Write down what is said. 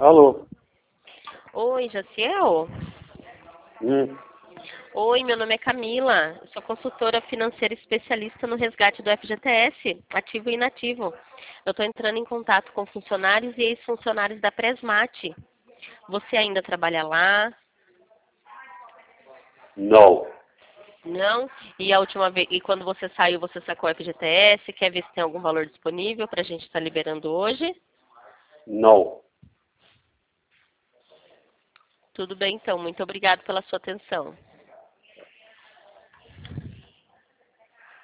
Alô? Oi, Jaciel? Hum. Oi, meu nome é Camila. Eu sou consultora financeira especialista no resgate do FGTS, ativo e inativo. Eu estou entrando em contato com funcionários e ex-funcionários da Presmate. Você ainda trabalha lá? Não. Não? E a última vez, e quando você saiu, você sacou o FGTS? Quer ver se tem algum valor disponível para a gente estar liberando hoje? Não. Tudo bem, então. Muito obrigada pela sua atenção.